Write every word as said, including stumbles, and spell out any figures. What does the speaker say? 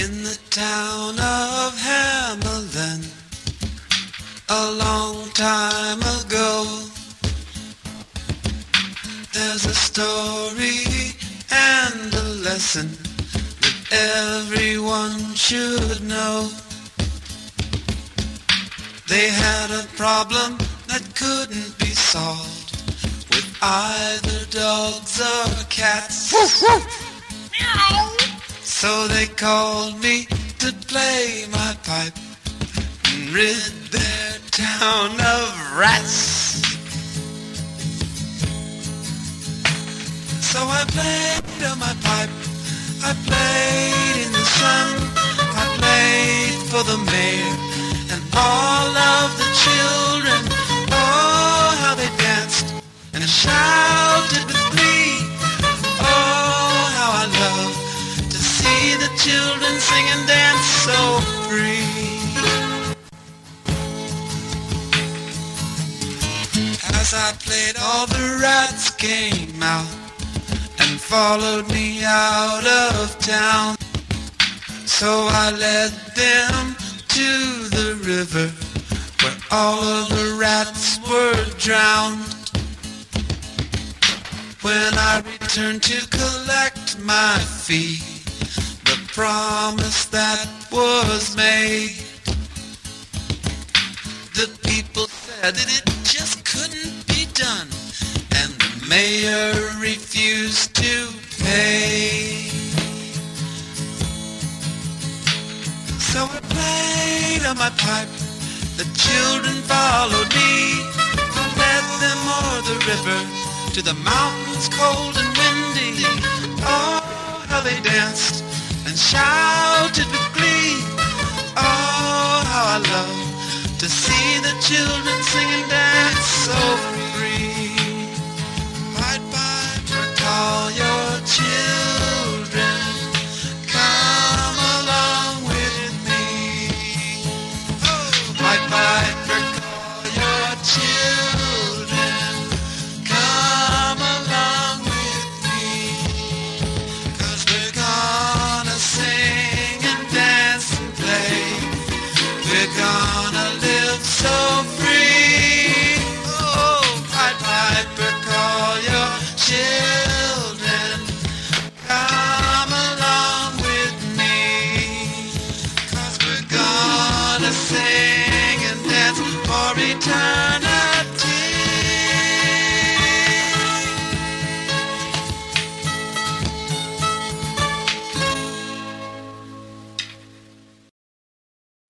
In the town of Hamelin, a long time ago, there's a story and a lesson that everyone should know. They had a problem that couldn't be solved with either dogs or cats. So they called me to play my pipe and rid their town of rats. So I played on my pipe, I played in the sun, I played for the mayor and all of the children. Oh, how they danced and shouted with glee. Oh, how I love to see the children sing and dance so free. As I played, all the rats came out and followed me out of town. So I led them to the river where all of the rats were drowned. When I returned to collect my fee, the promise that was made, the people said that it just couldn't be done, and the mayor refused to pay. So I played on my pipe, the children followed me. I led them o'er the river to the mountains cold and windy. Oh, how they danced and shouted with glee. Oh, how I love to see the children sing and dance so free.